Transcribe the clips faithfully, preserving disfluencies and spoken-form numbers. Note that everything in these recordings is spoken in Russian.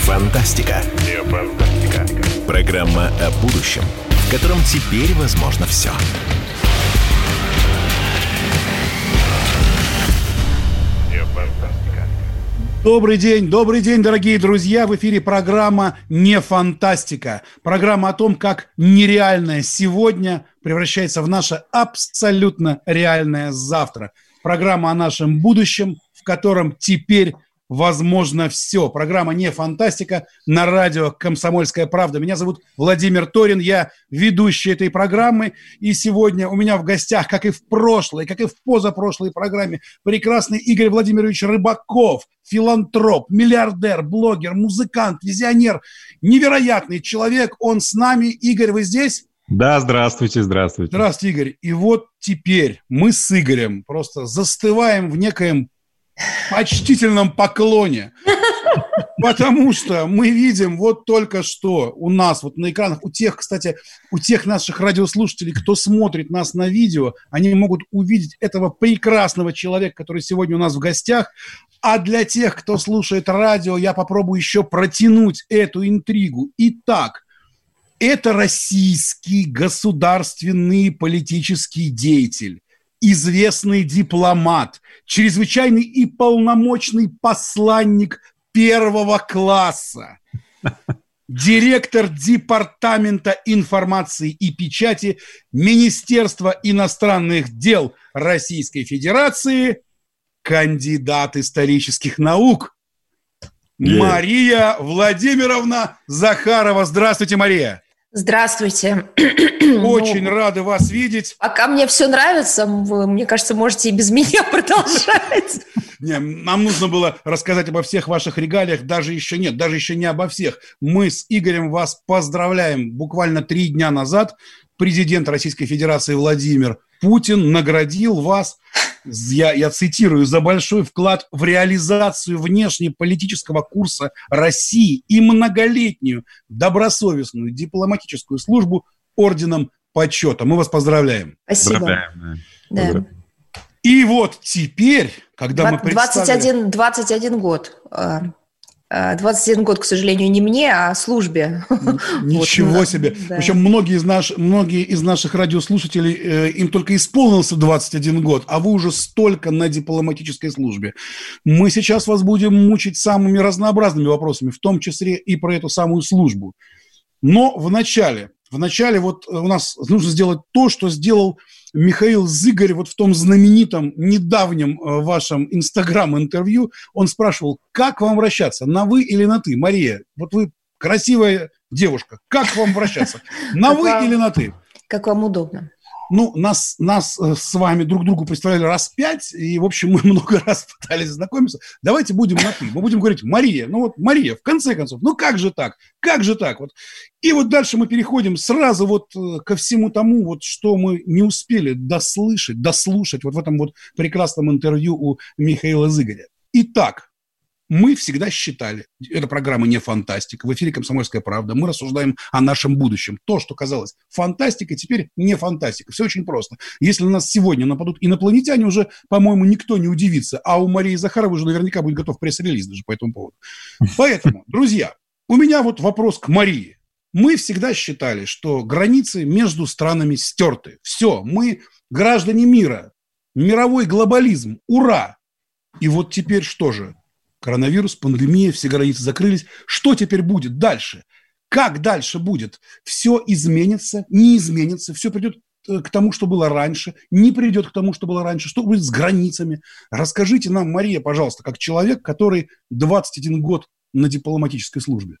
фантастика». Не фантастика. Программа о будущем, в котором теперь возможно все. Добрый день, добрый день, дорогие друзья! В эфире программа «Не фантастика». Программа о том, как нереальное сегодня превращается в наше абсолютно реальное завтра. Программа о нашем будущем, в котором теперь возможно все. Программа «Не фантастика» на радио «Комсомольская правда». Меня зовут Владимир Торин, я ведущий этой программы. И сегодня у меня в гостях, как и в прошлой, как и в позапрошлой программе, прекрасный Игорь Владимирович Рыбаков, филантроп, миллиардер, блогер, музыкант, визионер, невероятный человек. Он с нами. Игорь, вы здесь? Да, здравствуйте, здравствуйте. Здравствуйте, Игорь. И вот теперь мы с Игорем просто застываем в некоем почтительном поклоне, потому что мы видим вот только что у нас вот на экранах, у тех, кстати, у тех наших радиослушателей, кто смотрит нас на видео, они могут увидеть этого прекрасного человека, который сегодня у нас в гостях. А для тех, кто слушает радио, я попробую еще протянуть эту интригу. Итак, это российский государственный политический деятель, известный дипломат, чрезвычайный и полномочный посланник первого класса, директор Департамента информации и печати Министерства иностранных дел Российской Федерации, кандидат исторических наук yeah. Мария Владимировна Захарова. Здравствуйте, Мария. Здравствуйте. Очень ну, рады вас видеть. Пока мне все нравится, вы, мне кажется, можете и без меня продолжать. Не, нам нужно было рассказать обо всех ваших регалиях, даже еще нет, даже еще не обо всех. Мы с Игорем вас поздравляем. Буквально три дня назад президент Российской Федерации Владимир Путин наградил вас, я, я цитирую, за большой вклад в реализацию внешнеполитического курса России и многолетнюю добросовестную дипломатическую службу орденом почета. Мы вас поздравляем. Спасибо. Поздравляем. Да. Да. И вот теперь, когда мы представили... двадцать один, двадцать один год. двадцать один год, к сожалению, не мне, а службе. Ничего вот, себе. Да. Причем многие из, наш, многие из наших радиослушателей, э, им только исполнился двадцать один год, а вы уже столько на дипломатической службе. Мы сейчас вас будем мучить самыми разнообразными вопросами, в том числе и про эту самую службу. Но вначале, вначале вот у нас нужно сделать то, что сделал Михаил Зыгорь вот в том знаменитом недавнем вашем инстаграм-интервью. Он спрашивал, как вам обращаться, на вы или на ты? Мария, вот вы красивая девушка, как вам обращаться, на вы или на ты? Как вам удобно. Ну, нас, нас с вами друг другу представляли раз пять, и, в общем, мы много раз пытались знакомиться. Давайте будем на «ты». Мы будем говорить «Мария». Ну вот, Мария, в конце концов, ну как же так? Как же так? Вот. И вот дальше мы переходим сразу вот ко всему тому, вот, что мы не успели дослышать, дослушать вот в этом вот прекрасном интервью у Михаила Зыгоря. Итак, мы всегда считали, эта программа не фантастика, в эфире «Комсомольская правда», мы рассуждаем о нашем будущем. То, что казалось фантастикой, теперь не фантастика. Все очень просто. Если на нас сегодня нападут инопланетяне, уже, по-моему, никто не удивится. А у Марии Захаровой уже наверняка будет готов пресс-релиз даже по этому поводу. Поэтому, друзья, у меня вот вопрос к Марии. Мы всегда считали, что границы между странами стерты. Все, мы граждане мира. Мировой глобализм. Ура! И вот теперь что же? Коронавирус, пандемия, все границы закрылись. Что теперь будет дальше? Как дальше будет? Все изменится, не изменится, все придет к тому, что было раньше, не придет к тому, что было раньше. Что будет с границами? Расскажите нам, Мария, пожалуйста, как человек, который двадцать один год на дипломатической службе.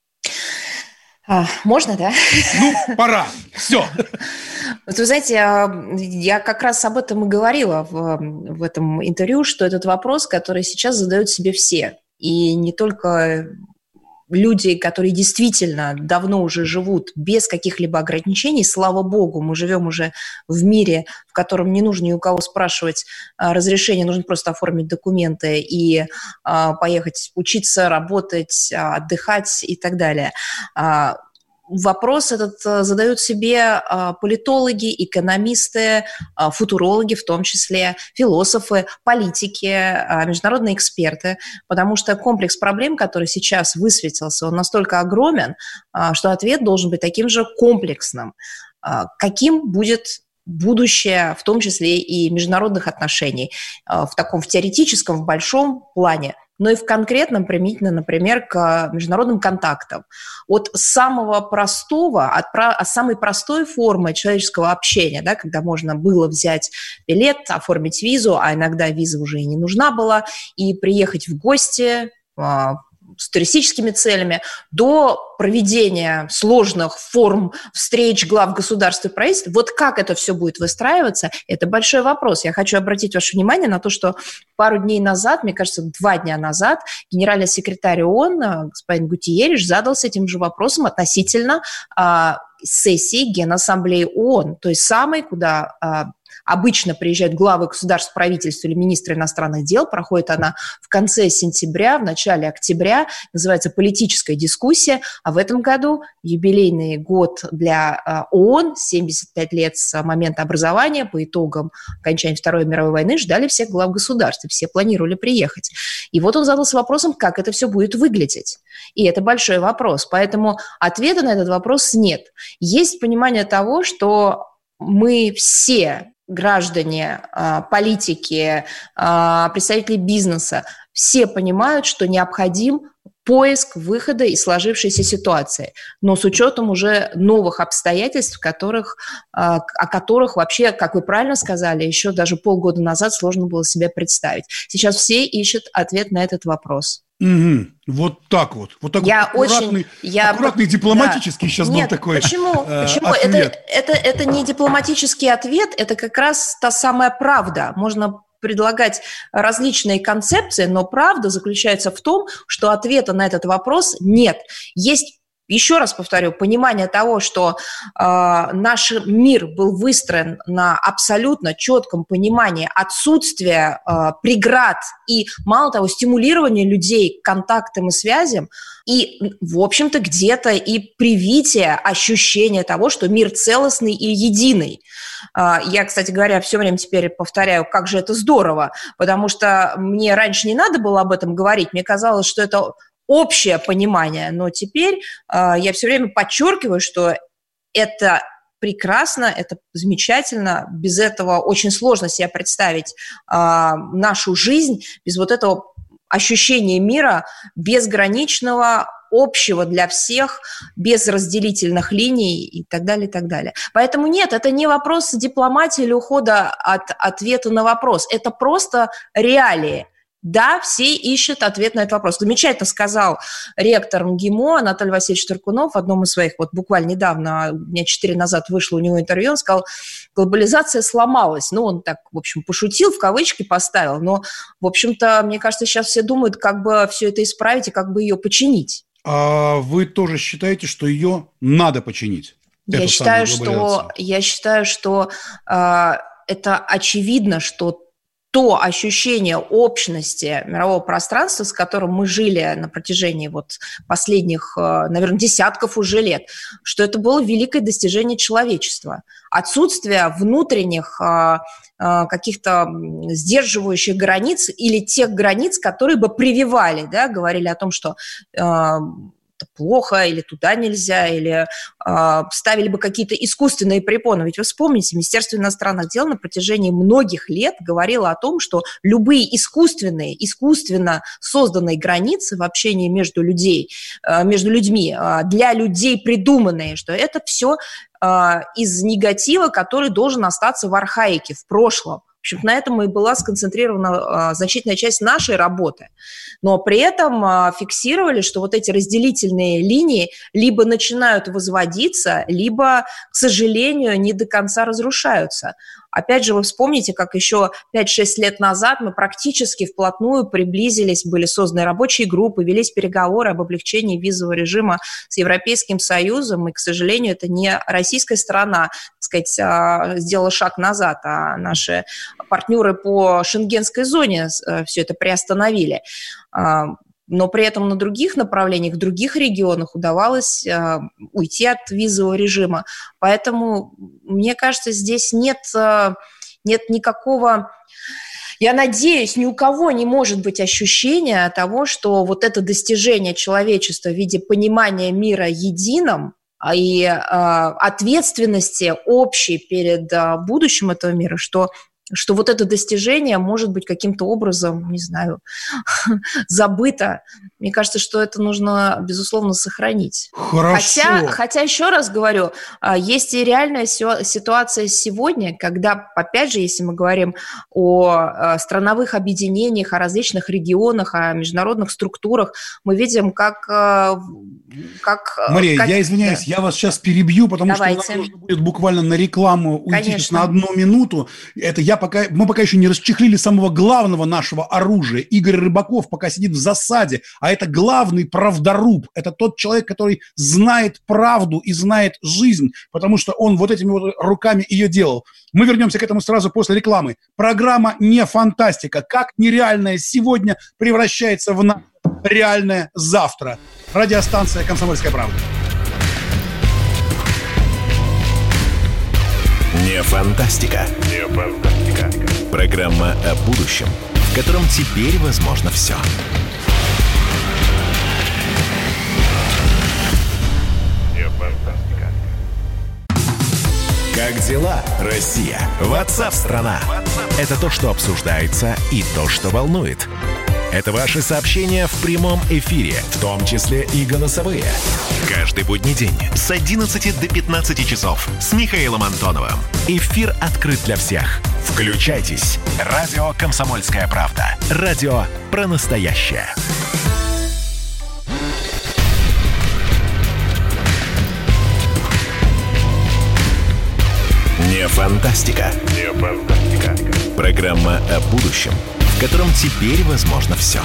А, можно, да? Ну, пора. Все. Вот вы знаете, я как раз об этом и говорила в, в этом интервью, что этот вопрос, который сейчас задают себе все. И не только люди, которые действительно давно уже живут без каких-либо ограничений, слава богу, мы живем уже в мире, в котором не нужно ни у кого спрашивать разрешения, нужно просто оформить документы и а, поехать учиться, работать, отдыхать и так далее. вопрос этот задают себе политологи, экономисты, футурологи, в том числе философы, политики, международные эксперты, потому что комплекс проблем, который сейчас высветился, он настолько огромен, что ответ должен быть таким же комплексным. Каким будет будущее, в том числе и международных отношений, в таком в теоретическом, в большом плане, но и в конкретном, применительно, например, к международным контактам. От самого простого, от, от самой простой формы человеческого общения, да, когда можно было взять билет, оформить визу, а иногда виза уже и не нужна была, и приехать в гости с туристическими целями, до проведения сложных форм встреч глав государств и правительств. Вот как это все будет выстраиваться, это большой вопрос. Я хочу обратить ваше внимание на то, что пару дней назад, мне кажется, два дня назад, генеральный секретарь ООН господин Гутиерреш задался этим же вопросом относительно а, сессии Генассамблеи ООН, той самой, куда а, обычно приезжают главы государств, правительств или министры иностранных дел. Проходит она в конце сентября, в начале октября. Называется «Политическая дискуссия». А в этом году юбилейный год для ООН, семьдесят пять лет с момента образования, по итогам окончания Второй мировой войны, ждали всех глав государств, и все планировали приехать. И вот он задался вопросом, как это все будет выглядеть. И это большой вопрос. Поэтому ответа на этот вопрос нет. Есть понимание того, что мы все граждане, политики, представители бизнеса, все понимают, что необходим поиск выхода из сложившейся ситуации, но с учетом уже новых обстоятельств, которых, о которых вообще, как вы правильно сказали, еще даже полгода назад сложно было себе представить. Сейчас все ищут ответ на этот вопрос. Угу. Вот так вот. Вот так я вот аккуратный, очень, я... аккуратный дипломатический да. сейчас Нет, был такой почему? Э, почему? ответ. Это, это, это не дипломатический ответ, это как раз та самая правда. Можно предлагать различные концепции, но правда заключается в том, что ответа на этот вопрос нет. Есть, еще раз повторю, понимание того, что э, наш мир был выстроен на абсолютно четком понимании отсутствия э, преград и, мало того, стимулирования людей к контактам и связям, и, в общем-то, где-то и привитие ощущения того, что мир целостный и единый. Я, кстати говоря, все время теперь повторяю, как же это здорово, потому что мне раньше не надо было об этом говорить, мне казалось, что это общее понимание, но теперь э, я все время подчеркиваю, что это прекрасно, это замечательно, без этого очень сложно себе представить э, нашу жизнь, без вот этого ощущения мира безграничного, общего для всех, без разделительных линий и так далее, и так далее. Поэтому нет, это не вопрос дипломатии или ухода от ответа на вопрос, это просто реалии. Да, все ищут ответ на этот вопрос. Замечательно сказал ректор МГИМО Анатолий Васильевич Туркунов в одном из своих, вот буквально недавно, дня четыре назад вышло у него интервью, он сказал, глобализация сломалась. Ну, он так, в общем, пошутил, в кавычки поставил, но, в общем-то, мне кажется, сейчас все думают, как бы все это исправить и как бы ее починить. А вы тоже считаете, что ее надо починить? Я считаю, что, я считаю, что э, это очевидно, что то ощущение общности мирового пространства, с которым мы жили на протяжении вот последних, наверное, десятков уже лет, что это было великое достижение человечества. Отсутствие внутренних каких-то сдерживающих границ или тех границ, которые бы прививали, да, говорили о том, что это плохо, или туда нельзя, или э, ставили бы какие-то искусственные препоны. Ведь вы вспомните, Министерство иностранных дел на протяжении многих лет говорило о том, что любые искусственные, искусственно созданные границы в общении между, людей, э, между людьми, э, для людей придуманные, что это все э, из негатива, который должен остаться в архаике, в прошлом. В общем, на этом и была сконцентрирована а, значительная часть нашей работы. Но при этом а, фиксировали, что вот эти разделительные линии либо начинают возводиться, либо, к сожалению, не до конца разрушаются. Опять же, вы вспомните, как еще пять-шесть лет назад мы практически вплотную приблизились, были созданы рабочие группы, велись переговоры об облегчении визового режима с Европейским Союзом, и, к сожалению, это не российская сторона, так сказать, сделала шаг назад, а наши партнеры по Шенгенской зоне все это приостановили. но при этом на других направлениях, в других регионах удавалось э, уйти от визового режима. Поэтому, мне кажется, здесь нет, э, нет никакого... Я надеюсь, ни у кого не может быть ощущения того, что вот это достижение человечества в виде понимания мира единым и э, ответственности общей перед э, будущим этого мира, что, что вот это достижение может быть каким-то образом, не знаю, забыто. Мне кажется, что это нужно, безусловно, сохранить. Хорошо. Хотя, хотя, еще раз говорю, есть и реальная ситуация сегодня, когда, опять же, если мы говорим о страновых объединениях, о различных регионах, о международных структурах, мы видим, как... как Мария, как... я извиняюсь, да. я вас сейчас перебью, потому Давайте. что нам нужно будет буквально на рекламу уйти сейчас на одну минуту. Это я пока, мы пока еще не расчехлили самого главного нашего оружия. Игорь Рыбаков пока сидит в засаде, а это главный правдоруб. Это тот человек, который знает правду и знает жизнь, потому что он вот этими вот руками ее делал. Мы вернемся к этому сразу после рекламы. Программа «Не фантастика». Как нереальное сегодня превращается в на... реальное завтра. Радиостанция «Комсомольская правда». Не фантастика. Не фантастика. Программа о будущем, в котором теперь возможно все. Не фантастика. Как дела, Россия? Ватсап-страна! Это то, что обсуждается, и то, что волнует. Это ваши сообщения в прямом эфире, в том числе и голосовые. Каждый будний день с одиннадцати до пятнадцати часов с Михаилом Антоновым. Эфир открыт для всех. Включайтесь. Радио «Комсомольская правда». Радио про настоящее. Не фантастика. Не фантастика. Программа о будущем, в котором теперь возможно все.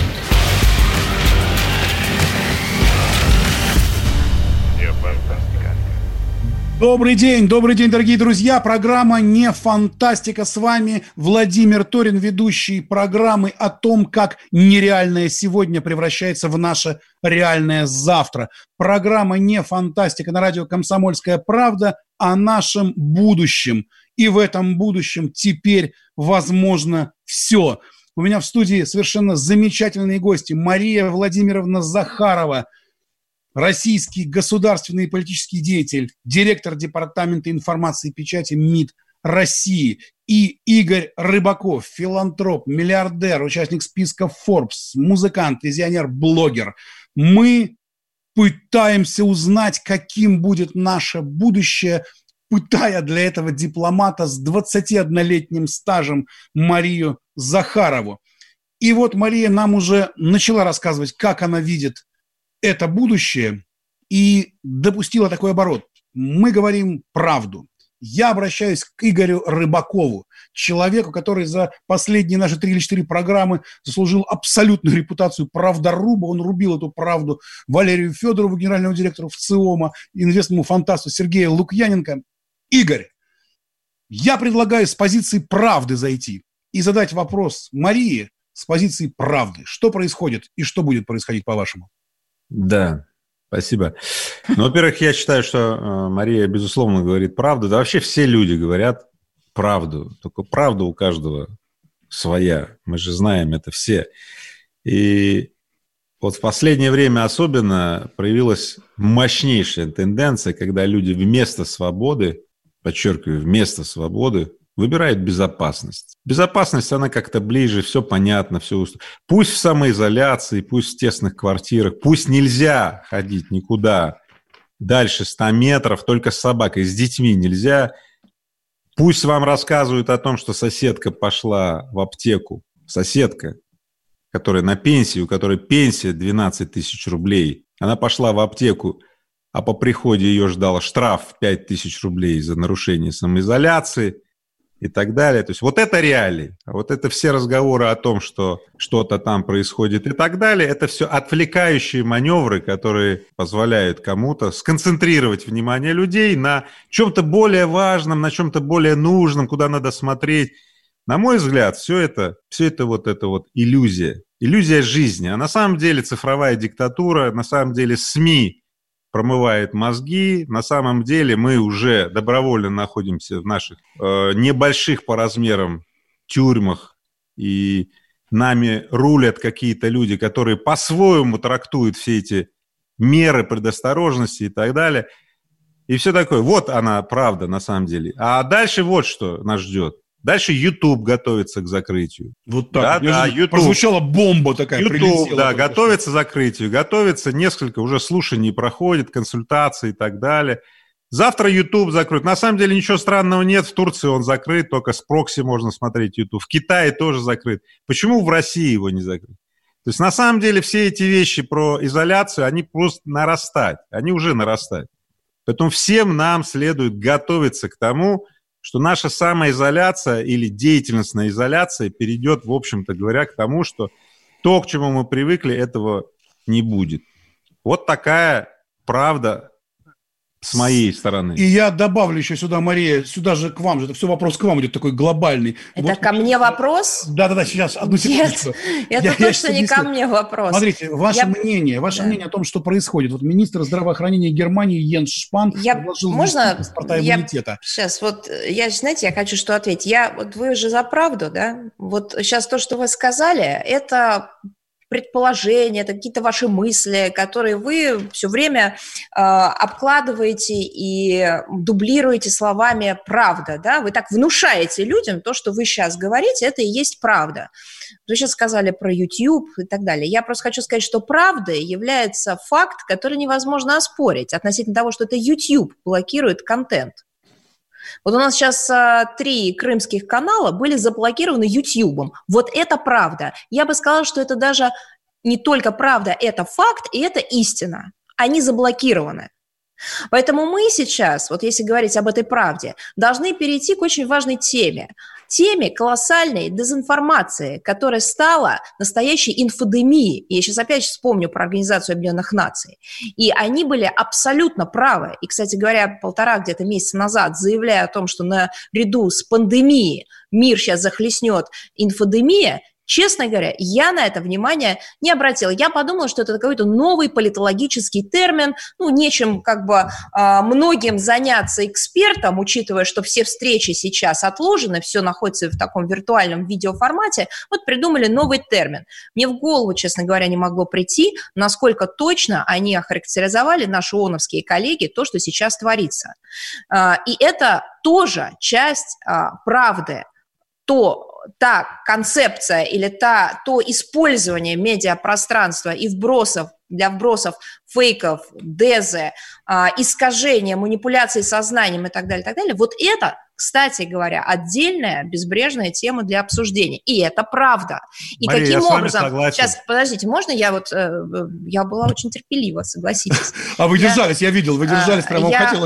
Добрый день, добрый день, дорогие друзья. Программа «Не фантастика». С вами Владимир Торин, ведущий программы о том, как нереальное сегодня превращается в наше реальное завтра. Программа «Не фантастика» на радио «Комсомольская правда» о нашем будущем. И в этом будущем теперь возможно все. У меня в студии совершенно замечательные гости. Мария Владимировна Захарова, российский государственный и политический деятель, директор Департамента информации и печати МИД России, и Игорь Рыбаков, филантроп, миллиардер, участник списка Forbes, музыкант, визионер, блогер. Мы пытаемся узнать, каким будет наше будущее, пытая для этого дипломата с двадцатиоднолетним стажем Марию Захарову. И вот Мария нам уже начала рассказывать, как она видит это будущее, и допустила такой оборот. Мы говорим правду. Я обращаюсь к Игорю Рыбакову, человеку, который за последние наши три или четыре программы заслужил абсолютную репутацию правдоруба. Он рубил эту правду Валерию Федорову, генеральному директору ВЦИОМа, известному фантасту Сергею Лукьяненко. Игорь, я предлагаю с позиции правды зайти и задать вопрос Марии с позиции правды. Что происходит и что будет происходить, по-вашему? Да, спасибо. Ну, во-первых, я считаю, что Мария, безусловно, говорит правду. Да вообще все люди говорят правду. Только правда у каждого своя. Мы же знаем это все. И вот в последнее время особенно проявилась мощнейшая тенденция, когда люди вместо свободы, подчеркиваю, вместо свободы, выбирают безопасность. Безопасность, она как-то ближе, все понятно, все уст... Пусть в самоизоляции, пусть в тесных квартирах, пусть нельзя ходить никуда дальше ста метров, только с собакой, с детьми нельзя. Пусть вам рассказывают о том, что соседка пошла в аптеку, соседка, которая на пенсии, у которой пенсия двенадцать тысяч рублей, она пошла в аптеку, а по приходе ее ждал штраф в пять тысяч рублей за нарушение самоизоляции и так далее. То есть вот это реалии. А вот это все разговоры о том, что что-то там происходит и так далее, это все отвлекающие маневры, которые позволяют кому-то сконцентрировать внимание людей на чем-то более важном, на чем-то более нужном, куда надо смотреть. На мой взгляд, все это, все это вот это вот иллюзия. иллюзия жизни. А на самом деле цифровая диктатура, на самом деле СМИ промывает мозги, на самом деле мы уже добровольно находимся в наших э, небольших по размерам тюрьмах, и нами рулят какие-то люди, которые по-своему трактуют все эти меры предосторожности и так далее. И все такое. Вот она, правда, на самом деле. А дальше вот что нас ждет. Дальше YouTube готовится к закрытию. Вот так. Да, да, YouTube. Прозвучала бомба такая. YouTube, да, готовится к закрытию. Готовится несколько, уже слушаний проходит, консультации и так далее. Завтра YouTube закроют. На самом деле ничего странного нет. В Турции он закрыт, только с прокси можно смотреть YouTube. В Китае тоже закрыт. Почему в России его не закрыт? То есть на самом деле все эти вещи про изоляцию, они просто нарастают. Они уже нарастают. Поэтому всем нам следует готовиться к тому, что наша самоизоляция или деятельностная изоляция перейдет, в общем-то говоря, к тому, что то, к чему мы привыкли, этого не будет. Вот такая правда с моей стороны. И я добавлю еще сюда, Мария, сюда же к вам же, это все вопрос к вам идет такой глобальный. Это вот, ко мне вопрос? Да-да-да, сейчас, одну секундочку. Нет, это я, точно я не ко мне вопрос. Смотрите, ваше я... мнение, ваше да. мнение о том, что происходит. Вот министр здравоохранения Германии Йенс Шпан я... предложил Можно паспорта иммунитета. Я... Сейчас, вот, я, знаете, я хочу что ответить. Я, вот вы же за правду, да? Вот сейчас то, что вы сказали, это... предположения, это какие-то ваши мысли, которые вы все время э, обкладываете и дублируете словами «правда». Да? Вы так внушаете людям то, что вы сейчас говорите, это и есть правда. Вы сейчас сказали про YouTube и так далее. Я просто хочу сказать, что правдой является факт, который невозможно оспорить относительно того, что это YouTube блокирует контент. Вот у нас сейчас а, три крымских канала были заблокированы Ютьюбом. Вот это правда. Я бы сказала, что это даже не только правда, это факт и это истина. Они заблокированы. Поэтому мы сейчас, вот если говорить об этой правде, должны перейти к очень важной теме. Теме колоссальной дезинформации, которая стала настоящей инфодемией. Я сейчас опять вспомню про Организацию Объединенных Наций. И они были абсолютно правы. И, кстати говоря, полтора где-то месяца назад, заявляя о том, что наряду с пандемией мир сейчас захлестнет инфодемия, честно говоря, я на это внимание не обратила. Я подумала, что это какой-то новый политологический термин, ну, нечем как бы э, многим заняться экспертом, учитывая, что все встречи сейчас отложены, все находится в таком виртуальном видеоформате, вот придумали новый термин. Мне в голову, честно говоря, не могло прийти, насколько точно они охарактеризовали, наши ООНовские коллеги, то, что сейчас творится. Э, и это тоже часть э, правды, то та концепция или та, то использование медиапространства и вбросов, для вбросов фейков, дезы, э, искажения, манипуляции сознанием и так далее, и так далее, вот это, кстати говоря, отдельная безбрежная тема для обсуждения. И это правда. И Мария, каким я с вами образом... согласен. Сейчас, подождите, можно я вот... Э, я была очень терпелива, согласитесь. А вы держались, я видел, вы держались, прямо хотела...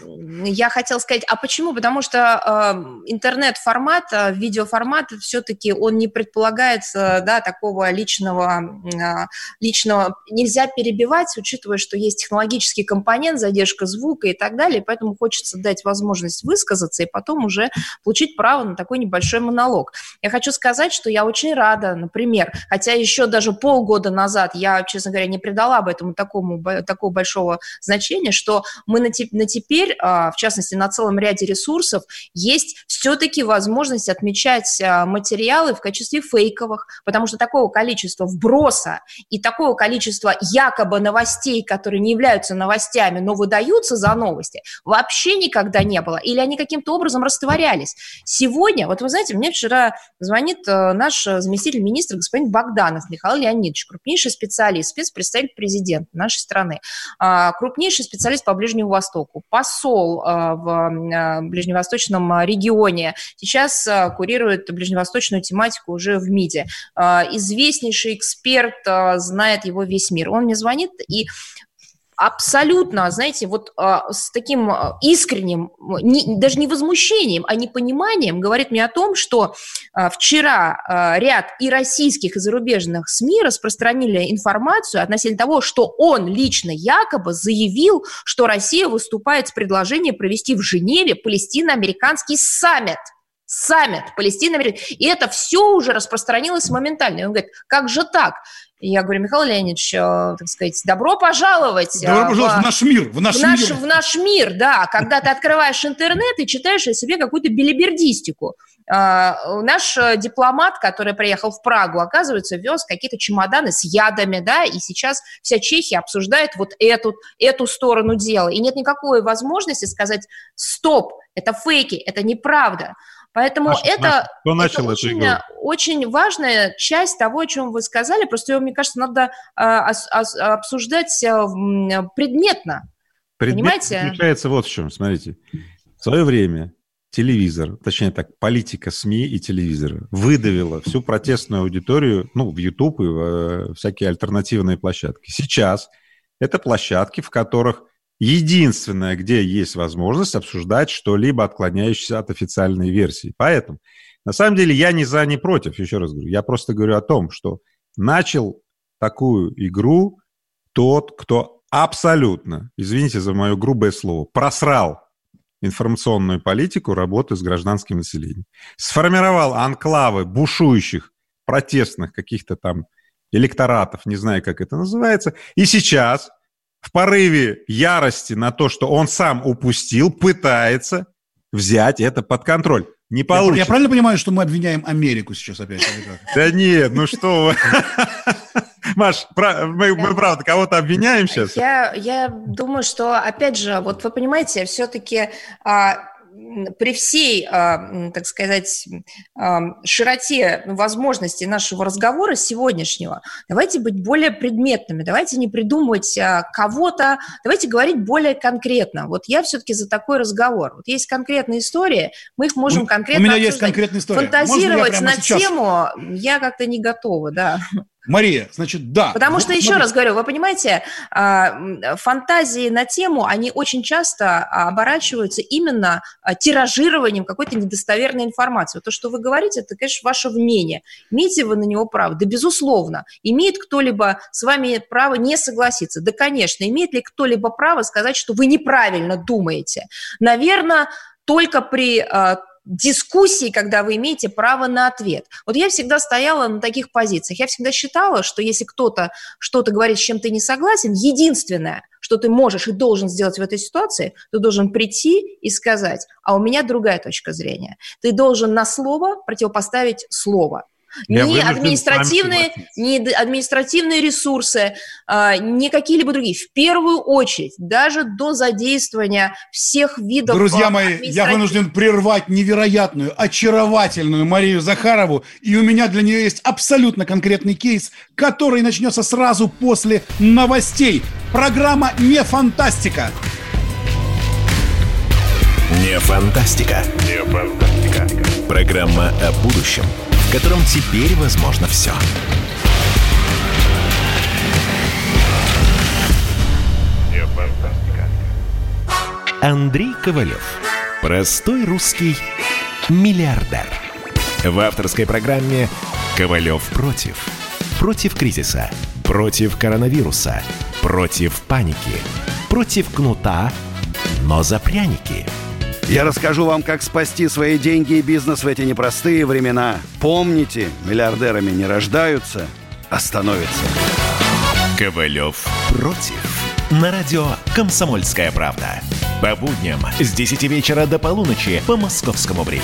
Я хотела сказать, а почему? Потому что э, интернет-формат, э, видеоформат, все-таки он не предполагает э, да, такого личного, э, личного... Нельзя перебивать, учитывая, что есть технологический компонент, задержка звука и так далее, поэтому хочется дать возможность высказаться и потом уже получить право на такой небольшой монолог. Я хочу сказать, что я очень рада, например, хотя еще даже полгода назад я, честно говоря, не придала бы этому такому, такого большого значения, что мы на, те, на теперь, в частности, на целом ряде ресурсов, есть все-таки возможность отмечать материалы в качестве фейковых, потому что такого количества вброса и такого количества якобы новостей, которые не являются новостями, но выдаются за новости, вообще никогда не было. Или они каким-то образом растворялись. Сегодня, вот вы знаете, мне вчера звонит наш заместитель министра господин Богданов Михаил Леонидович, крупнейший специалист, спецпредставитель президента нашей страны, крупнейший специалист по Ближнему Востоку, посол в ближневосточном регионе, сейчас курирует ближневосточную тематику уже в МИДе. Известнейший эксперт, знает его весь мир. Он мне звонит и абсолютно, знаете, вот с таким искренним, не, даже не возмущением, а непониманием говорит мне о том, что вчера ряд и российских, и зарубежных СМИ распространили информацию относительно того, что он лично якобы заявил, что Россия выступает с предложением провести в Женеве палестино-американский саммит. саммит Палестина. И это все уже распространилось моментально. И он говорит, как же так? И я говорю, Михаил Леонидович, э, так сказать, добро пожаловать, добро э, пожаловать в, в наш мир, в наш, в, наш, мир. в наш мир, да, когда ты открываешь интернет и читаешь о себе какую-то белибердистику. Э, наш дипломат, который приехал в Прагу, оказывается, вез какие-то чемоданы с ядами, да, и сейчас вся Чехия обсуждает вот эту, эту сторону дела. И нет никакой возможности сказать, стоп, это фейки, это неправда. Поэтому Маша, это, Маша, кто начал это эту очень, игру? очень важная часть того, о чем вы сказали. Просто ее, мне кажется, надо а, а, обсуждать а, предметно. Предмет Понимаете? заключается вот в чем. Смотрите. В свое время телевизор, точнее так, политика СМИ и телевизора выдавила всю протестную аудиторию, ну, в YouTube и в э, всякие альтернативные площадки. Сейчас это площадки, в которых единственное, где есть возможность обсуждать что-либо, отклоняющееся от официальной версии. Поэтому, на самом деле, я не за, не против, еще раз говорю. Я просто говорю о том, что начал такую игру тот, кто абсолютно, извините за мое грубое слово, просрал информационную политику работы с гражданским населением. Сформировал анклавы бушующих, протестных каких-то там электоратов, не знаю, как это называется, и сейчас в порыве ярости на то, что он сам упустил, пытается взять это под контроль. Не получится. Я, я правильно понимаю, что мы обвиняем Америку сейчас опять? Да нет, ну что вы. Маш, мы, мы правда кого-то обвиняем сейчас? Я, я думаю, что, опять же, вот вы понимаете, все-таки... А, при всей, так сказать, широте возможностей нашего разговора сегодняшнего, давайте быть более предметными, давайте не придумывать кого-то, давайте говорить более конкретно. Вот я все-таки за такой разговор. Вот есть конкретные истории, мы их можем конкретно У меня обсуждать. Есть конкретная история. Фантазировать на сейчас? тему я как-то не готова, да. Мария, значит, да. Потому вот, что, еще смотрите. раз говорю, вы понимаете, фантазии на тему, они очень часто оборачиваются именно тиражированием какой-то недостоверной информации. Вот то, что вы говорите, это, конечно, ваше мнение. Имеете вы на него право? Да, безусловно. Имеет кто-либо с вами право не согласиться? Да, конечно. Имеет ли кто-либо право сказать, что вы неправильно думаете? Наверное, только при... дискуссии, когда вы имеете право на ответ. Вот я всегда стояла на таких позициях. Я всегда считала, что если кто-то что-то говорит, с чем ты не согласен, единственное, что ты можешь и должен сделать в этой ситуации, ты должен прийти и сказать, а у меня другая точка зрения. Ты должен на слово противопоставить слово. Я ни административные, ни административные ресурсы, э, ни какие-либо другие. В первую очередь, даже до задействования всех видов... Друзья мои, я вынужден прервать невероятную, очаровательную Марию Захарову, и у меня для нее есть абсолютно конкретный кейс, который начнется сразу после новостей. Программа «Не фантастика». Не фантастика. Не фантастика. Программа о будущем, в котором теперь возможно все. Не фантастика. Андрей Ковалев. Простой русский миллиардер. В авторской программе «Ковалев против». Против кризиса, против коронавируса, против паники, против кнута, но за пряники. Я расскажу вам, как спасти свои деньги и бизнес в эти непростые времена. Помните, миллиардерами не рождаются, а становятся. Ковалев против. На радио «Комсомольская правда». По будням с десяти вечера до полуночи по московскому времени.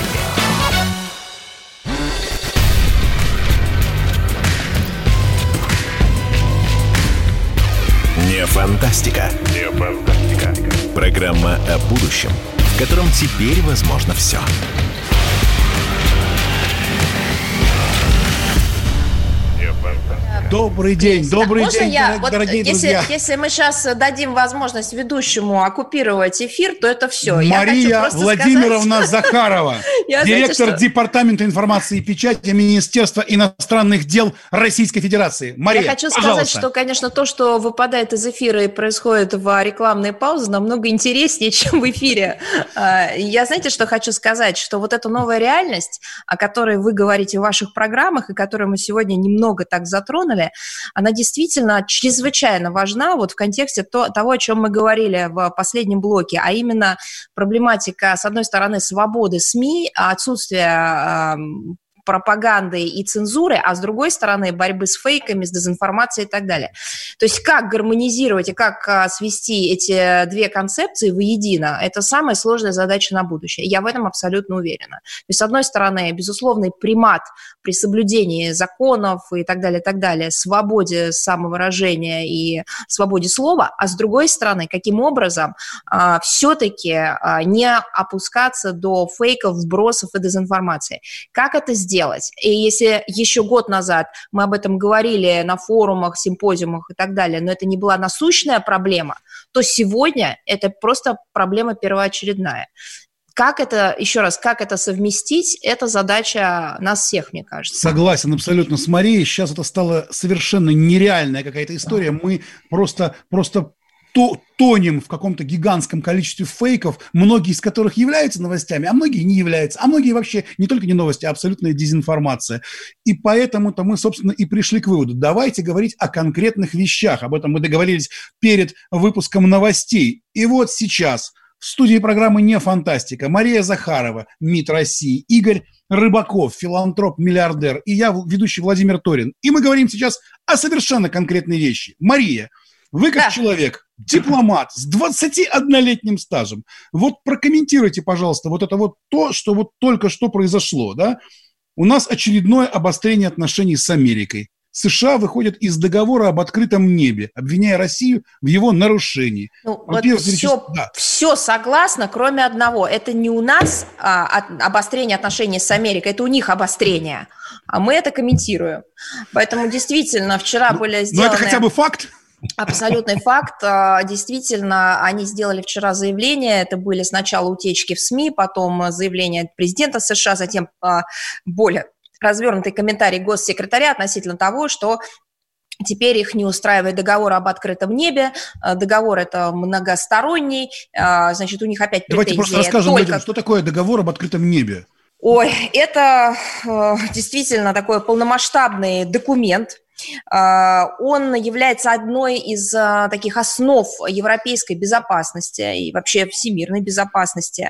Не фантастика. Не фантастика. Программа о будущем, в котором теперь возможно все. Добрый день, добрый Можно день, я, дорог- вот дорогие если, друзья. если мы сейчас дадим возможность ведущему оккупировать эфир, то это все. Мария Владимировна сказать, Захарова, Я, директор знаете, что- Департамента информации и печати Министерства иностранных дел Российской Федерации. Мария, Я хочу пожалуйста. сказать, что, конечно, то, что выпадает из эфира и происходит в рекламной паузе, намного интереснее, чем в эфире. А, Я, знаете, что хочу сказать? Что вот эта новая реальность, о которой вы говорите в ваших программах, и которую мы сегодня немного так затронули, затронули, она действительно чрезвычайно важна вот в контексте то, того, о чем мы говорили в последнем блоке, а именно проблематика, с одной стороны, свободы СМИ, отсутствие пропаганды и цензуры, а с другой стороны борьбы с фейками, с дезинформацией и так далее. То есть как гармонизировать и как свести эти две концепции воедино, это самая сложная задача на будущее. Я в этом абсолютно уверена. То есть, с одной стороны, безусловный примат при соблюдении законов и так далее, и так далее, свободе самовыражения и свободе слова, а с другой стороны, каким образом а, все-таки а, не опускаться до фейков, вбросов и дезинформации. Как это сделать? Делать. И если еще год назад мы об этом говорили на форумах, симпозиумах и так далее, но это не была насущная проблема, то сегодня это просто проблема первоочередная. Как это, еще раз, как это совместить, это задача нас всех, мне кажется. Согласен абсолютно с Марией. Сейчас это стало совершенно нереальная какая-то история. Мы просто, просто тонем в каком-то гигантском количестве фейков, многие из которых являются новостями, а многие не являются, а многие вообще не только не новости, а абсолютная дезинформация. И поэтому-то мы, собственно, и пришли к выводу. Давайте говорить о конкретных вещах. Об этом мы договорились перед выпуском новостей. И вот сейчас в студии программы «Не фантастика» Мария Захарова, МИД России, Игорь Рыбаков, филантроп, миллиардер, и я, ведущий Владимир Торин. И мы говорим сейчас о совершенно конкретной вещи. Мария, вы как да. человек, дипломат с двадцатиоднолетним стажем, вот прокомментируйте, пожалуйста, вот это вот то, что вот только что произошло, да? У нас очередное обострение отношений с Америкой. США выходят из договора об открытом небе, обвиняя Россию в его нарушении. Ну, вот все, да. все согласна, кроме одного. Это не у нас а, обострение отношений с Америкой, это у них обострение, а мы это комментируем. Поэтому действительно вчера ну, были сделаны... Ну это хотя бы факт. Абсолютный факт. Действительно, они сделали вчера заявление. Это были сначала утечки в СМИ, потом заявление президента США, затем более развернутый комментарий госсекретаря относительно того, что теперь их не устраивает договор об открытом небе. Договор это многосторонний. Значит, у них опять претензии. Давайте просто расскажем только... людям, что такое договор об открытом небе. Ой, это действительно такой полномасштабный документ. Он является одной из таких основ европейской безопасности и вообще всемирной безопасности.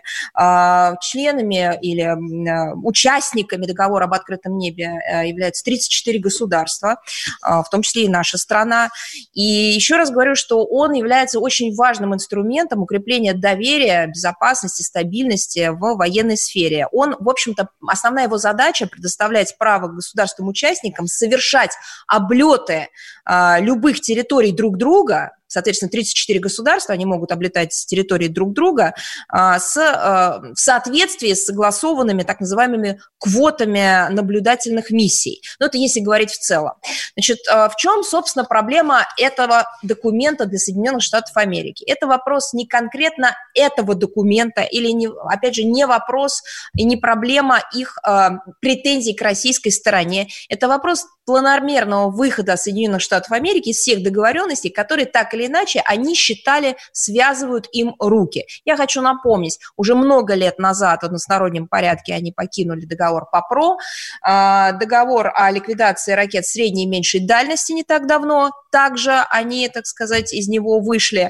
Членами или участниками договора об открытом небе являются тридцать четыре государства, в том числе и наша страна. И еще раз говорю, что он является очень важным инструментом укрепления доверия, безопасности, стабильности в военной сфере. Он, в общем-то, основная его задача предоставлять право государствам-участникам совершать облеты а, любых территорий друг друга, соответственно, тридцать четыре государства, они могут облетать с территории друг друга а, с, а, в соответствии с согласованными так называемыми квотами наблюдательных миссий. Ну, это если говорить в целом. Значит, а, в чем, собственно, проблема этого документа для Соединенных Штатов Америки? Это вопрос не конкретно этого документа или, не, опять же, не вопрос и не проблема их а, претензий к российской стороне. Это вопрос планомерного выхода Соединенных Штатов Америки из всех договоренностей, которые так или иначе они считали связывают им руки. Я хочу напомнить, уже много лет назад в одностороннем порядке они покинули договор ПАПРО, договор о ликвидации ракет средней и меньшей дальности не так давно, также они, так сказать, из него вышли.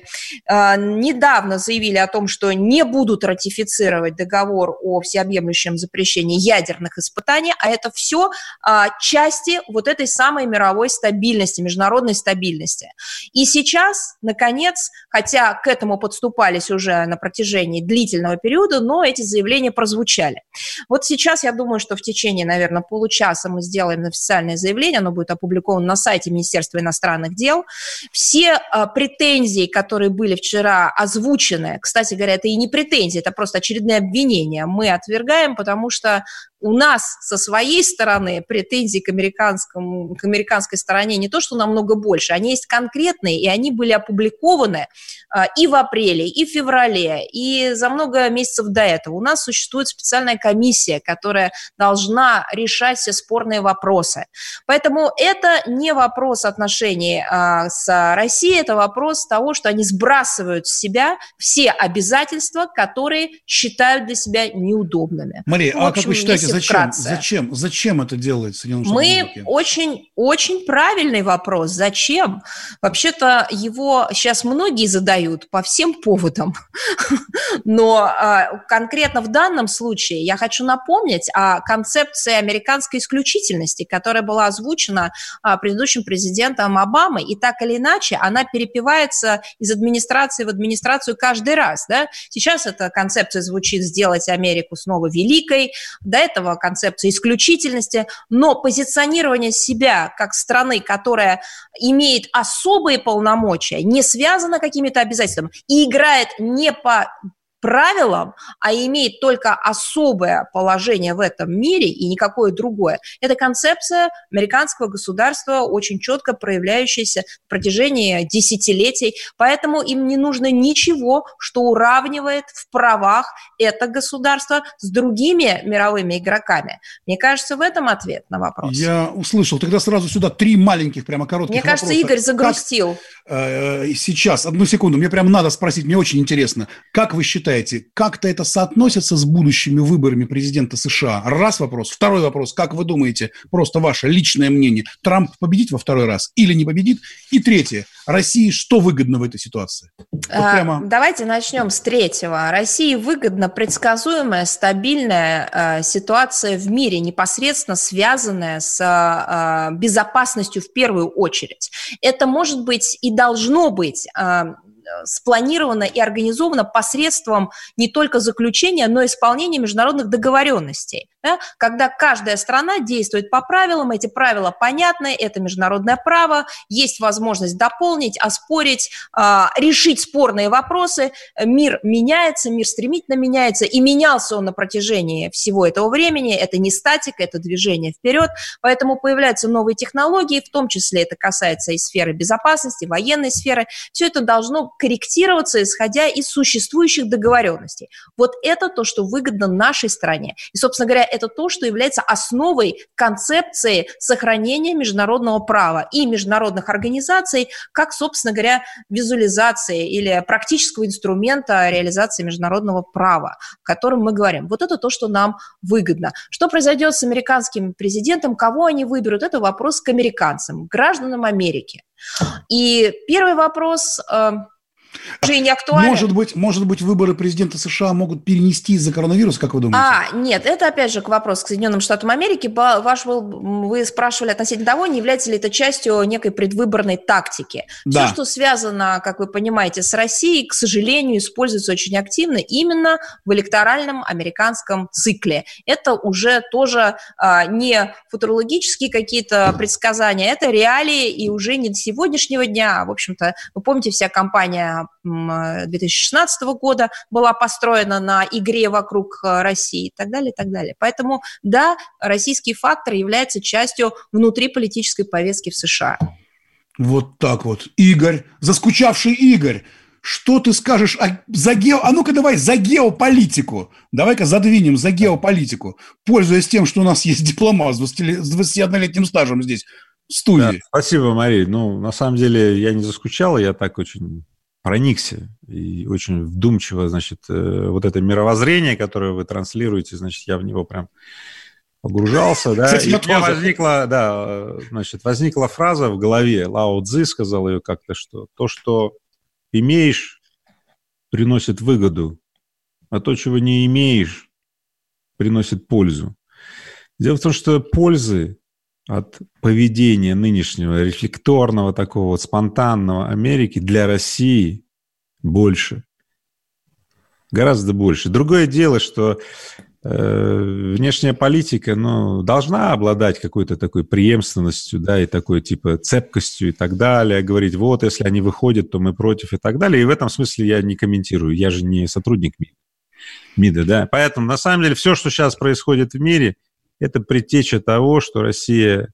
Недавно заявили о том, что не будут ратифицировать договор о всеобъемлющем запрещении ядерных испытаний, а это все части вот этой самой мировой стабильности, международной стабильности. И сейчас, наконец, хотя к этому подступались уже на протяжении длительного периода, но эти заявления прозвучали. Вот сейчас я думаю, что в течение, наверное, получаса мы сделаем официальное заявление, оно будет опубликовано на сайте Министерства иностранных дел. Все а, претензии, которые были вчера озвучены, кстати говоря, это и не претензии, это просто очередные обвинения, мы отвергаем, потому что у нас со своей стороны претензий к, американскому, к американской стороне не то, что намного больше, они есть конкретные, и они были опубликованы а, и в апреле, и в феврале, и за много месяцев до этого. У нас существует специальная комиссия, которая должна решать все спорные вопросы. Поэтому это не вопрос отношений а, с Россией, это вопрос того, что они сбрасывают с себя все обязательства, которые считают для себя неудобными. Мария, ну, а как вы считаете, Давайте, зачем, зачем, зачем это делает Соединенные Штаты Америки? Мы очень, очень правильный вопрос. Зачем? Вообще-то его сейчас многие задают по всем поводам. Но а, конкретно в данном случае я хочу напомнить о концепции американской исключительности, которая была озвучена а, предыдущим президентом Обамой, и так или иначе она перепевается из администрации в администрацию каждый раз. Да? Сейчас эта концепция звучит «сделать Америку снова великой», до этого концепция исключительности, но позиционирование себя как страны, которая имеет особые полномочия, не связано какими-то обязательствами и играет не по правилам, а имеет только особое положение в этом мире и никакое другое. Это концепция американского государства, очень четко проявляющаяся в протяжении десятилетий, поэтому им не нужно ничего, что уравнивает в правах это государство с другими мировыми игроками. Мне кажется, в этом ответ на вопрос. Я услышал. Тогда сразу сюда три маленьких, прямо коротких Мне кажется, вопроса. Игорь загрустил. Как, э, сейчас, одну секунду, мне прям надо спросить, мне очень интересно. Как вы считаете, как-то это соотносится с будущими выборами президента США? Раз вопрос. Второй вопрос. Как вы думаете, просто ваше личное мнение, Трамп победит во второй раз или не победит? И третье. России что выгодно в этой ситуации? Вот прямо... Давайте начнем с третьего. России выгодна предсказуемая, стабильная э, ситуация в мире, непосредственно связанная с э, безопасностью в первую очередь. Это может быть и должно быть э, спланировано и организовано посредством не только заключения, но и исполнения международных договоренностей. Да? Когда каждая страна действует по правилам, эти правила понятны, это международное право, есть возможность дополнить, оспорить, э, решить спорные вопросы. Мир меняется, мир стремительно меняется, и менялся он на протяжении всего этого времени. Это не статика, это движение вперед, поэтому появляются новые технологии, в том числе это касается и сферы безопасности, военной сферы. Все это должно корректироваться, исходя из существующих договоренностей. Вот это то, что выгодно нашей стране. И, собственно говоря, это то, что является основой концепции сохранения международного права и международных организаций, как, собственно говоря, визуализации или практического инструмента реализации международного права, о котором мы говорим. Вот это то, что нам выгодно. Что произойдет с американским президентом, кого они выберут, это вопрос к американцам, к гражданам Америки. И первый вопрос... уже не актуален. Может быть, может быть, выборы президента США могут перенести из-за коронавируса, как вы думаете? А, нет, это опять же к вопросу к Соединенным Штатам Америки. Ваш, вы спрашивали относительно того, не является ли это частью некой предвыборной тактики. Да. Все, что связано, как вы понимаете, с Россией, к сожалению, используется очень активно именно в электоральном американском цикле. Это уже тоже а, не футурологические какие-то предсказания, это реалии и уже не сегодняшнего дня. В общем-то, вы помните, вся кампания две тысячи шестнадцатого года была построена на игре вокруг России и так далее, и так далее. Поэтому, да, российский фактор является частью внутриполитической повестки в США. Вот так вот. Игорь, заскучавший Игорь, что ты скажешь о, за гео... А ну-ка давай за геополитику. Давай-ка задвинем за геополитику, пользуясь тем, что у нас есть дипломат с двадцатиоднолетним стажем здесь в студии. Да, спасибо, Мария. Ну, на самом деле, я не заскучал, я так очень... проникся и очень вдумчиво, значит, вот это мировоззрение, которое вы транслируете, значит, я в него прям погружался, да, Кстати, и у меня возникла, да, значит, возникла фраза в голове, Лао Цзы сказал ее как-то, что то, что имеешь, приносит выгоду, а то, чего не имеешь, приносит пользу. Дело в том, что пользы от поведения нынешнего рефлекторного, такого вот спонтанного Америки для России больше. Гораздо больше. Другое дело, что э, внешняя политика, ну, должна обладать какой-то такой преемственностью, да, и такой типа цепкостью и так далее, говорить, вот, если они выходят, то мы против и так далее. И в этом смысле я не комментирую, я же не сотрудник МИДа, да. Поэтому, на самом деле, все, что сейчас происходит в мире, это предтеча того, что Россия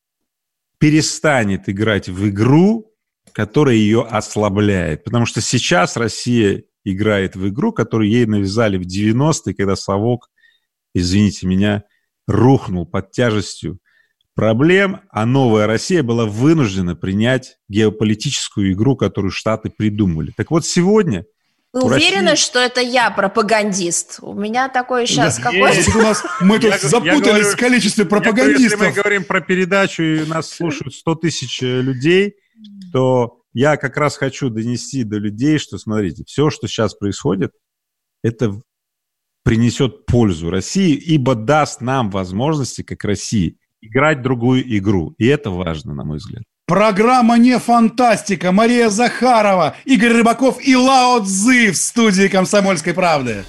перестанет играть в игру, которая ее ослабляет. Потому что сейчас Россия играет в игру, которую ей навязали в девяностые, когда совок, извините меня, рухнул под тяжестью проблем, а новая Россия была вынуждена принять геополитическую игру, которую Штаты придумали. Так вот, сегодня Вы У уверены, России- что это я пропагандист? У меня такое сейчас какое-то... Есть. У нас, мы тут Я г- я запутались говорю, в количестве Я говорю, пропагандистов. если мы говорим про передачу, и нас слушают сто тысяч людей, то я как раз хочу донести до людей, что, смотрите, все, что сейчас происходит, это принесет пользу России, ибо даст нам возможности, как России, играть другую игру. И это важно, на мой взгляд. Программа «Не фантастика». Мария Захарова, Игорь Рыбаков и Лао Цзы в студии «Комсомольской правды».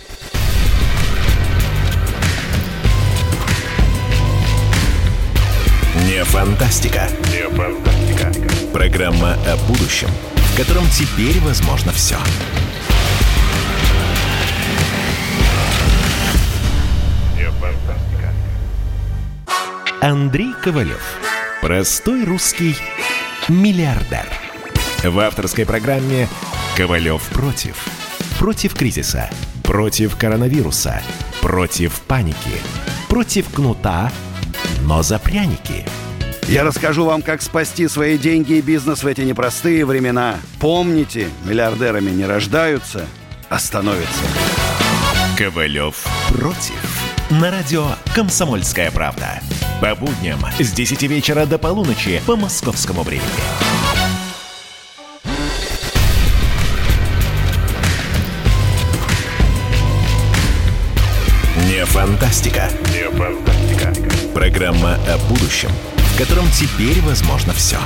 Не фантастика. Не фантастика. Программа о будущем, в котором теперь возможно все. Не фантастика. Андрей Ковалев. Простой русский миллиардер. В авторской программе «Ковалев против». Против кризиса, против коронавируса, против паники, против кнута, но за пряники. Я расскажу вам, как спасти свои деньги и бизнес в эти непростые времена. Помните, миллиардерами не рождаются, а становятся. Ковалев против. На радио «Комсомольская правда». По будням с десяти вечера до полуночи по московскому времени. Не фантастика. Не фантастика. Программа о будущем, в котором теперь возможно все.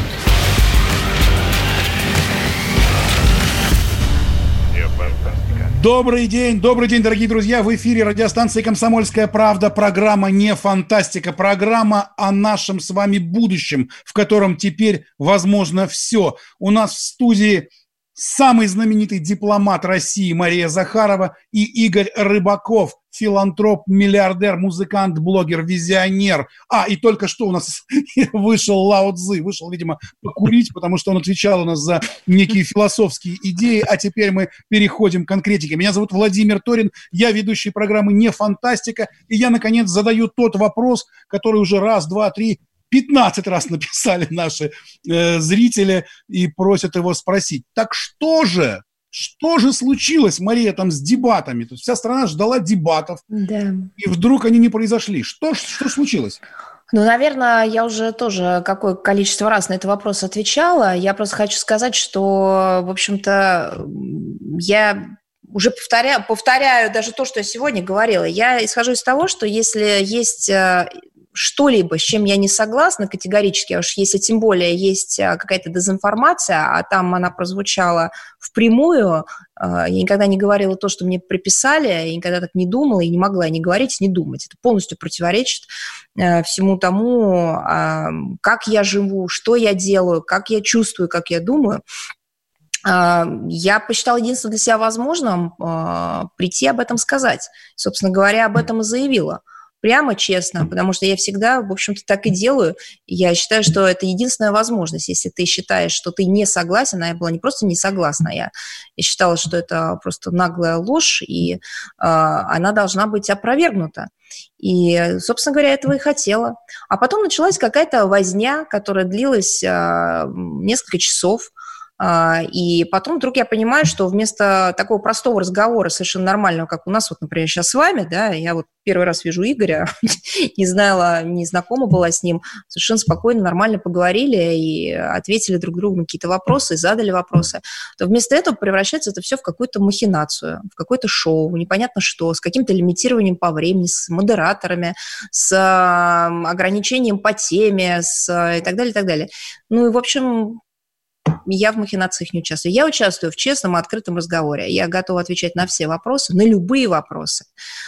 Добрый день, добрый день, дорогие друзья. В эфире радиостанции «Комсомольская правда». Программа «Не фантастика». Программа о нашем с вами будущем, в котором теперь возможно все. У нас в студии самый знаменитый дипломат России Мария Захарова и Игорь Рыбаков, филантроп, миллиардер, музыкант, блогер, визионер. А, и только что у нас вышел Лао Цзы, вышел, видимо, покурить, потому что он отвечал у нас за некие философские идеи, а теперь мы переходим к конкретике. Меня зовут Владимир Торин, я ведущий программы «Не фантастика», и я, наконец, задаю тот вопрос, который уже раз, два, три, пятнадцать раз написали наши э, зрители и просят его спросить. Так что же, что же случилось, Мария, там с дебатами? То есть вся страна ждала дебатов, Да. и вдруг они не произошли. Что, что случилось? Ну, наверное, я уже тоже какое количество раз на этот вопрос отвечала. Я просто хочу сказать, что, в общем-то, я уже повторяю, повторяю даже то, что я сегодня говорила. Я исхожу из того, что если есть что-либо, с чем я не согласна категорически, а уж если тем более есть какая-то дезинформация, а там она прозвучала впрямую, я никогда не говорила то, что мне приписали, я никогда так не думала и не могла не говорить, не думать. Это полностью противоречит всему тому, как я живу, что я делаю, как я чувствую, как я думаю. Я посчитала единственное для себя возможным прийти об этом сказать. Собственно говоря, об этом и заявила. Прямо, честно, потому что я всегда, в общем-то, так и делаю. Я считаю, что это единственная возможность. Если ты считаешь, что ты не согласен, а я была не просто не согласна, я, я считала, что это просто наглая ложь, и э, она должна быть опровергнута. И, собственно говоря, этого и хотела. А потом началась какая-то возня, которая длилась э, несколько часов. И потом вдруг я понимаю, что вместо такого простого разговора, совершенно нормального, как у нас, вот, например, сейчас с вами, да, я вот первый раз вижу Игоря, не знала, не знакома была с ним, совершенно спокойно, нормально поговорили и ответили друг другу на какие-то вопросы, задали вопросы, то вместо этого превращается это все в какую-то махинацию, в какое-то шоу, непонятно что, с каким-то лимитированием по времени, с модераторами, с ограничением по теме, с и так далее, и так далее. Ну и, в общем... Я в махинациях не участвую. Я участвую в честном и открытом разговоре. Я готова отвечать на все вопросы, на любые вопросы.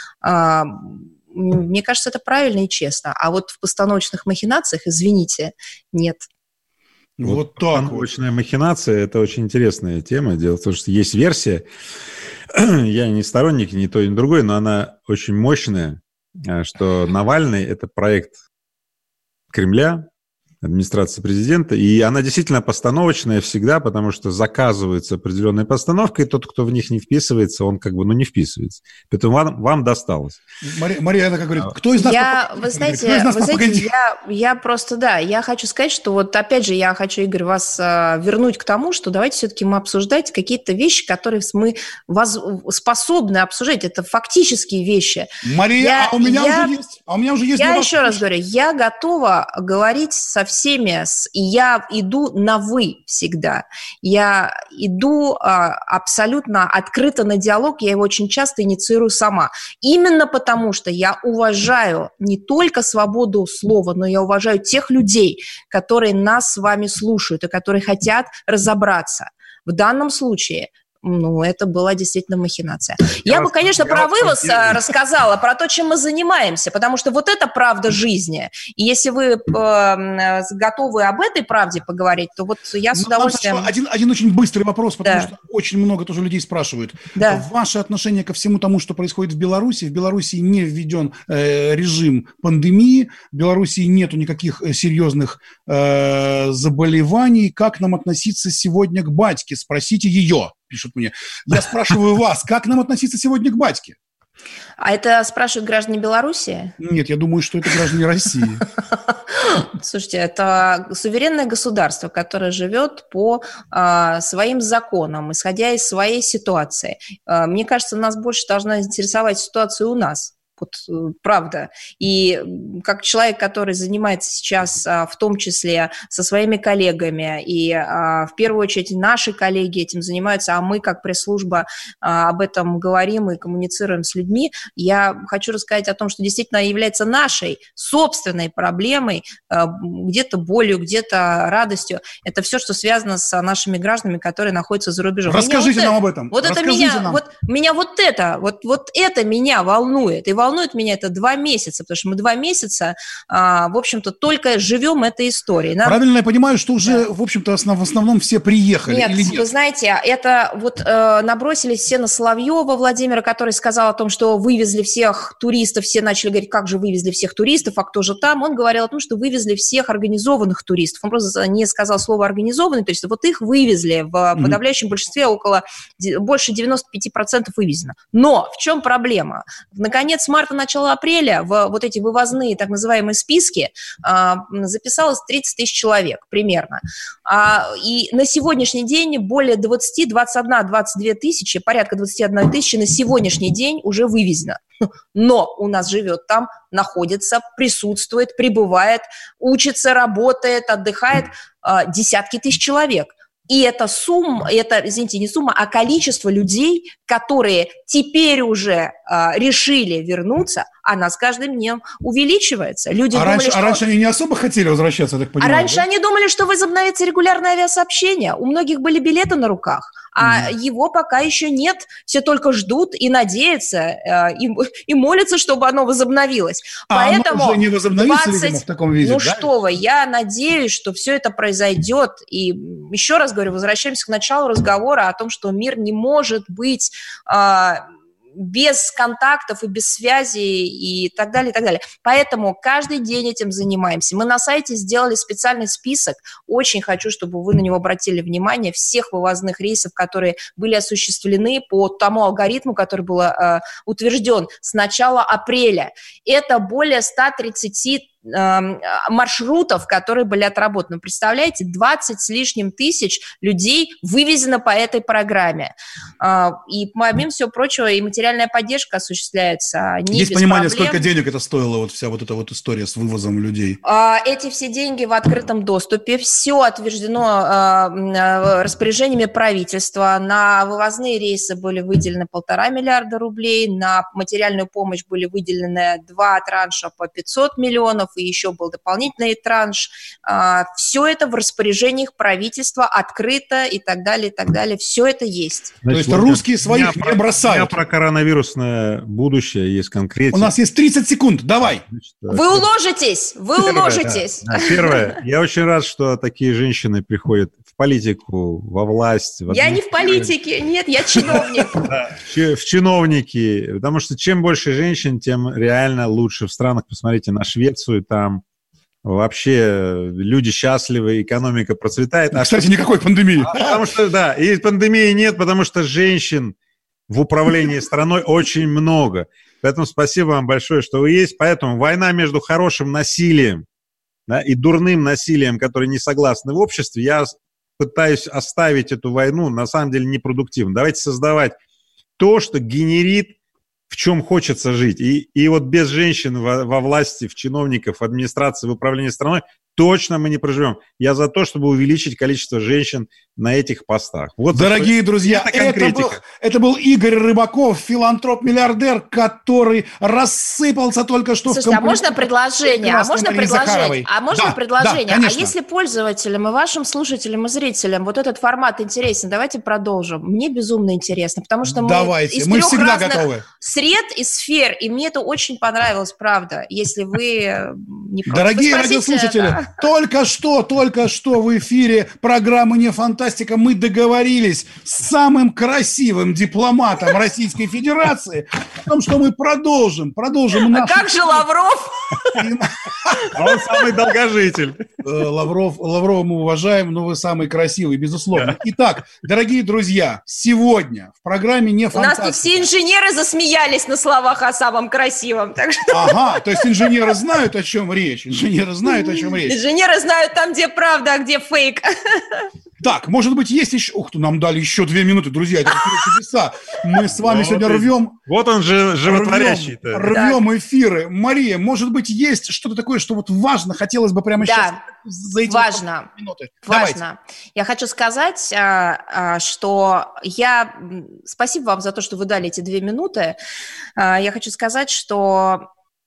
Мне кажется, это правильно и честно. А вот в постановочных махинациях, извините, нет. Вот, вот так постановочная вот. Махинация – это очень интересная тема. Дело в том, что есть версия, я не сторонник ни той, ни другой, но она очень мощная, что Навальный – это проект Кремля, администрации президента, и она действительно постановочная всегда, потому что заказывается определенная постановка, и тот, кто в них не вписывается, он как бы, ну, не вписывается. Поэтому вам, вам досталось. Мария, Мария она как говорит, кто из нас... Я, по... вы знаете, говорит, вы знаете я, я просто, да, я хочу сказать, что вот опять же, я хочу, Игорь, вас а, вернуть к тому, что давайте все-таки мы обсуждать какие-то вещи, которые мы воз... способны обсуждать. Это фактические вещи. Мария, я, а у меня я, уже есть. А у меня уже есть. Я еще раз говорю, я готова говорить со всеми, и я иду на «вы» всегда. Я иду а, абсолютно открыто на диалог, я его очень часто инициирую сама. Именно потому, что я уважаю не только свободу слова, но я уважаю тех людей, которые нас с вами слушают и которые хотят разобраться. В данном случае... Ну, это была действительно махинация. Я, я бы, конечно, про вывоз рассказала, про то, чем мы занимаемся, потому что вот это правда жизни. И если вы э, готовы об этой правде поговорить, то вот я с удовольствием... Один, один очень быстрый вопрос, потому да. что очень много тоже людей спрашивают. Да. Ваше отношение ко всему тому, что происходит в Беларуси? В Беларуси не введен э, режим пандемии, в Беларуси нету никаких серьезных э, заболеваний. Как нам относиться сегодня к батьке? Спросите ее. Пишут мне. Я спрашиваю вас, как нам относиться сегодня к батьке? А это спрашивают граждане Беларуси? Нет, я думаю, что это граждане России. Слушайте, это суверенное государство, которое живет по а, своим законам, исходя из своей ситуации. А, мне кажется, нас больше должна интересовать ситуация у нас. Вот, правда. И как человек, который занимается сейчас в том числе со своими коллегами, и в первую очередь наши коллеги этим занимаются, а мы как пресс-служба об этом говорим и коммуницируем с людьми, я хочу рассказать о том, что действительно является нашей собственной проблемой, где-то болью, где-то радостью. Это все, что связано с нашими гражданами, которые находятся за рубежом. Расскажите меня нам вот об этом. Вот это меня, вот, меня вот это, вот, вот это меня волнует. И волнует меня это два месяца, потому что мы два месяца, а, в общем-то, только живем этой историей. Нам... Правильно я понимаю, что уже, да. в общем-то, основ, в основном все приехали? Нет, или нет? Вы знаете, это вот э, набросились все на Соловьева Владимира, который сказал о том, что вывезли всех туристов, все начали говорить, как же вывезли всех туристов, а кто же там? Он говорил о том, что вывезли всех организованных туристов. Он просто не сказал слово «организованный», то есть вот их вывезли, в mm-hmm. подавляющем большинстве около, больше девяносто пять процентов вывезено. Но в чем проблема? Наконец, марта, начало апреля в вот эти вывозные так называемые списки а, записалось тридцать тысяч человек примерно. А, и на сегодняшний день более двадцать, двадцать один, двадцать две тысячи, порядка двадцать одна тысяча на сегодняшний день уже вывезено. Но у нас живет там, находится, присутствует, пребывает, учится, работает, отдыхает а, десятки тысяч человек. И это сумма, это, извините, не сумма, а количество людей, которые теперь уже а, решили вернуться, она с каждым днем увеличивается. Люди а, думали, раньше, что... а раньше они не особо хотели возвращаться, я так понимаю? А раньше да? они думали, что возобновится регулярное авиасообщение. У многих были билеты на руках, а mm. его пока еще нет. Все только ждут и надеются, э, и, и молятся, чтобы оно возобновилось. А Поэтому оно уже не возобновится, двадцать... видимо, в таком виде, Ну да? что вы, я надеюсь, что все это произойдет. И еще раз говорю, возвращаемся к началу разговора о том, что мир не может быть... Э, без контактов и без связи и так далее, и так далее. Поэтому каждый день этим занимаемся. Мы на сайте сделали специальный список. Очень хочу, чтобы вы на него обратили внимание. Всех вывозных рейсов, которые были осуществлены по тому алгоритму, который был э, утвержден с начала апреля. Это более ста тридцати маршрутов, которые были отработаны. Представляете, двадцать с лишним тысяч людей вывезено по этой программе. И, помимо всего прочего, и материальная поддержка осуществляется не Есть без понимание, проблем. Сколько денег это стоило, вот вся вот эта вот история с вывозом людей? Эти все деньги в открытом доступе. Все утверждено распоряжениями правительства. На вывозные рейсы были выделены полтора миллиарда рублей, на материальную помощь были выделены два транша по пятьсот миллионов, и еще был дополнительный транш. Все это в распоряжениях правительства, открыто и так далее, и так далее. Все это есть. Значит, То есть вот русские своих не бросают. У меня про коронавирусное будущее есть конкретика. У нас есть тридцать секунд, давай. Значит, вы уложитесь, вы первое, уложитесь. Да, да. Первое, я очень рад, что такие женщины приходят в политику, во власть. В я не в политике, нет, я чиновник. В чиновники, потому что чем больше женщин, тем реально лучше в странах. Посмотрите на Швецию, там вообще люди счастливы, экономика процветает. А Кстати, что... никакой пандемии. А, потому что, да, и пандемии нет, потому что женщин в управлении страной очень много. Поэтому спасибо вам большое, что вы есть. Поэтому война между хорошим насилием, да, и дурным насилием, которые не согласны в обществе, я пытаюсь оставить эту войну, на самом деле, непродуктивно. Давайте создавать то, что генерит, в чем хочется жить. И, и вот без женщин во, во власти, в чиновников, в администрации, в управлении страной точно мы не проживем. Я за то, чтобы увеличить количество женщин на этих постах. Вот Дорогие это, друзья, это, это, был, это был Игорь Рыбаков, филантроп-миллиардер, который рассыпался только что. Слушайте, в а можно предложение? А можно предложение? А можно да, предложение? Да, а если пользователям и вашим слушателям и зрителям вот этот формат интересен, давайте продолжим. Мне безумно интересно, потому что мы давайте. из мы трех всегда разных готовы. сред и сфер, и мне это очень понравилось, правда. Если вы не против. Дорогие радиослушатели, да. только что, только что в эфире программы «Не фантастика» мы договорились с самым красивым дипломатом Российской Федерации о том, что мы продолжим, продолжим. А нашу... как же Лавров? А он самый долгожитель. Лавров, Лаврова мы уважаем, но вы самый красивый, безусловно. Итак, дорогие друзья, сегодня в программе «Не фантастика». У нас тут все инженеры засмеялись на словах о самом красивом. Так что... Ага, то есть инженеры знают, о чем речь. Инженеры знают, о чем речь. Инженеры знают там, где правда, а где фейк. Так, может быть, есть еще... Ух ты, нам дали еще две минуты, друзья, это такие чудеса. Мы с вами ну, сегодня вот рвем... Вот он же животворящий-то. Рвем, рвем эфиры. Мария, может быть, есть что-то такое, что вот важно, хотелось бы прямо да, сейчас зайти важно, в минуты? Важно. Давайте. Я хочу сказать, что я... Спасибо вам за то, что вы дали эти две минуты. Я хочу сказать, что...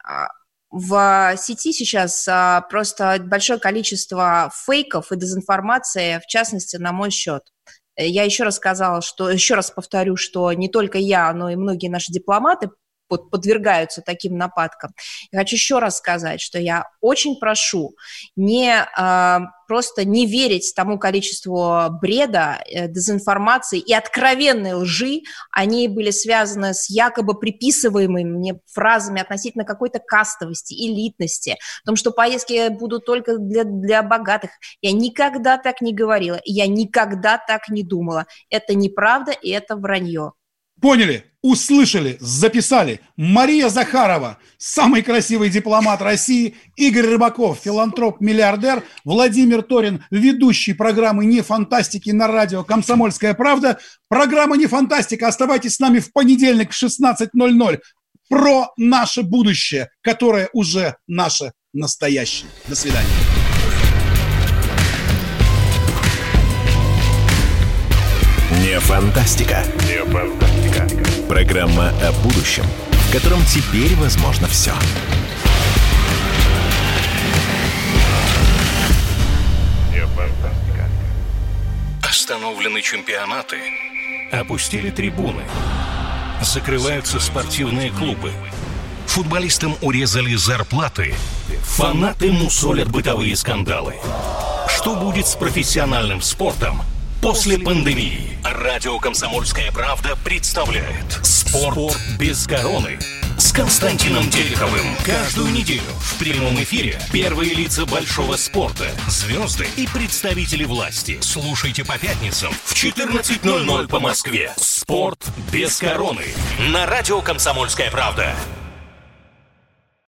В сети сейчас а, просто большое количество фейков и дезинформации, в частности, на мой счет. Я еще раз сказала, что, еще раз повторю, что не только я, но и многие наши дипломаты под, подвергаются таким нападкам. Я хочу еще раз сказать, что я очень прошу не а, просто не верить тому количеству бреда, э, дезинформации и откровенной лжи. Они были связаны с якобы приписываемыми мне фразами относительно какой-то кастовости, элитности, о том, что поездки будут только для, для богатых. Я никогда так не говорила, я никогда так не думала. Это неправда и это вранье. Поняли, услышали, записали. Мария Захарова, самый красивый дипломат России, Игорь Рыбаков, филантроп-миллиардер, Владимир Торин, ведущий программы «Не фантастики» на радио «Комсомольская правда». Программа «Не фантастика». Оставайтесь с нами в понедельник в шестнадцать ноль ноль. Про наше будущее, которое уже наше настоящее. До свидания. Не фантастика. Не фантастика. Программа о будущем, в котором теперь возможно все. Не фантастика. Остановлены чемпионаты. Опустили трибуны. Закрываются спортивные клубы. Футболистам урезали зарплаты. Фанаты мусолят бытовые скандалы. Что будет с профессиональным спортом после пандемии? Радио «Комсомольская правда» представляет «Спорт без короны» с Константином Тереховым. Каждую неделю в прямом эфире первые лица большого спорта, звезды и представители власти. Слушайте по пятницам в четырнадцать ноль ноль по Москве. «Спорт без короны» на радио «Комсомольская правда».